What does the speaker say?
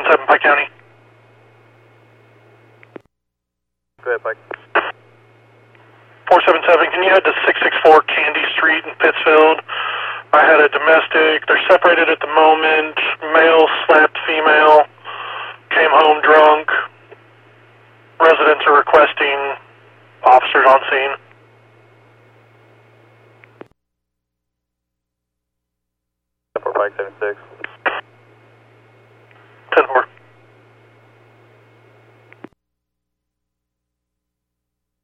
477 Pike County. Go ahead, Pike. 477, can you head to 664 Candy Street in Pittsfield? I had a domestic. They're separated at the moment. Male slapped female. Came home drunk. Residents are requesting officers on scene. For Pike 76.